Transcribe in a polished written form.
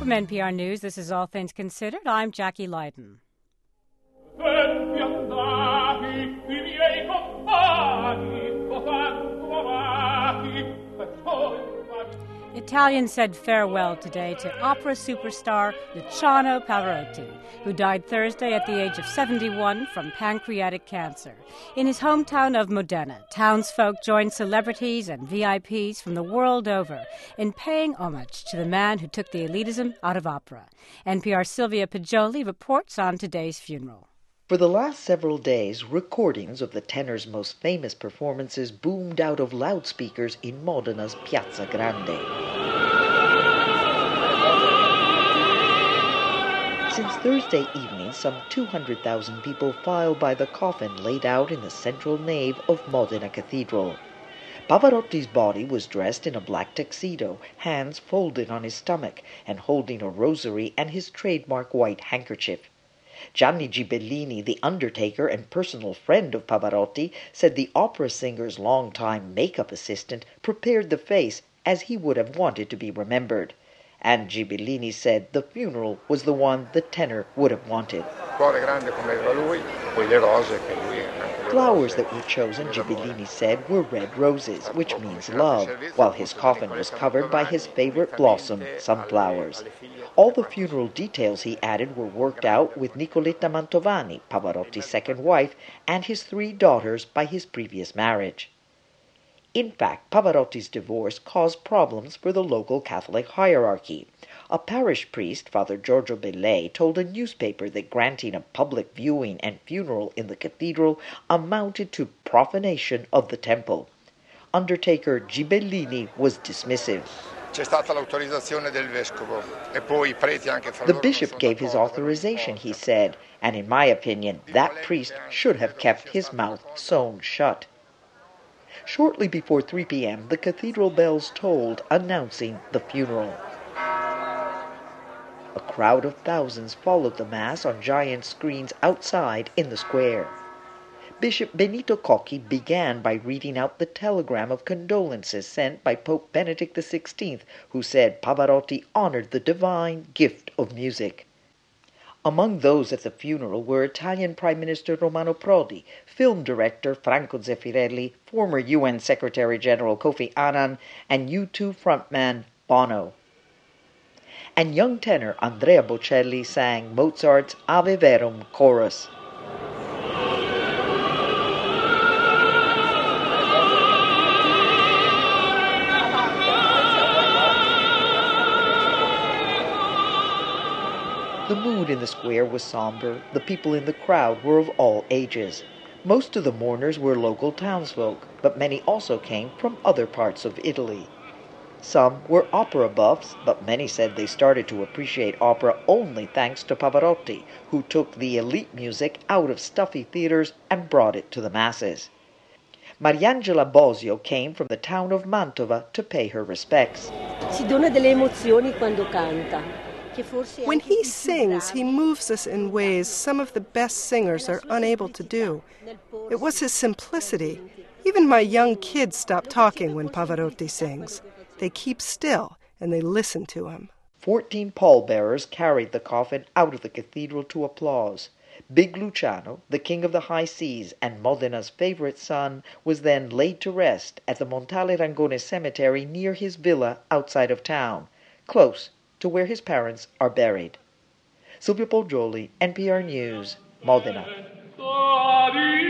From NPR News, this is All Things Considered. I'm Jackie Leiden. Italians said farewell today to opera superstar Luciano Pavarotti, who died Thursday at the age of 71 from pancreatic cancer. In his hometown of Modena, townsfolk joined celebrities and VIPs from the world over in paying homage to the man who took the elitism out of opera. NPR's Sylvia Poggioli reports on today's funeral. For the last several days, recordings of the tenor's most famous performances boomed out of loudspeakers in Modena's Piazza Grande. Since Thursday evening, some 200,000 people filed by the coffin laid out in the central nave of Modena Cathedral. Pavarotti's body was dressed in a black tuxedo, hands folded on his stomach, and holding a rosary and his trademark white handkerchief. Gianni Ghibellini, the undertaker and personal friend of Pavarotti, said the opera singer's longtime makeup assistant prepared the face as he would have wanted to be remembered. And Ghibellini said the funeral was the one the tenor would have wanted. Flowers that were chosen, Ghibellini said, were red roses, which means love, while his coffin was covered by his favorite blossom, sunflowers. All the funeral details, he added, were worked out with Nicoletta Mantovani, Pavarotti's second wife, and his 3 daughters by his previous marriage. In fact, Pavarotti's divorce caused problems for the local Catholic hierarchy. A parish priest, Father Giorgio Bellei, told a newspaper that granting a public viewing and funeral in the cathedral amounted to profanation of the temple. Undertaker Ghibellini was dismissive. The bishop gave his authorization, he said, and in my opinion, that priest should have kept his mouth sewn shut. Shortly before 3 p.m., the cathedral bells tolled, announcing the funeral. A crowd of thousands followed the Mass on giant screens outside in the square. Bishop Benito Cocchi began by reading out the telegram of condolences sent by Pope Benedict XVI, who said Pavarotti honored the divine gift of music. Among those at the funeral were Italian Prime Minister Romano Prodi, film director Franco Zeffirelli, former UN Secretary General Kofi Annan, and U2 frontman Bono. And young tenor Andrea Bocelli sang Mozart's Ave Verum chorus. The mood in the square was somber. The people in the crowd were of all ages. Most of the mourners were local townsfolk, but many also came from other parts of Italy. Some were opera buffs, but many said they started to appreciate opera only thanks to Pavarotti, who took the elite music out of stuffy theaters and brought it to the masses. Mariangela Bosio came from the town of Mantova to pay her respects. Si dona delle emozioni quando canta. When he sings, he moves us in ways some of the best singers are unable to do. It was his simplicity. Even my young kids stop talking when Pavarotti sings. They keep still and they listen to him. 14 pallbearers carried the coffin out of the cathedral to applause. Big Luciano, the king of the high seas and Modena's favorite son, was then laid to rest at the Montale Rangone cemetery near his villa outside of town, close to where his parents are buried. Sylvia Poggioli, NPR News, Modena.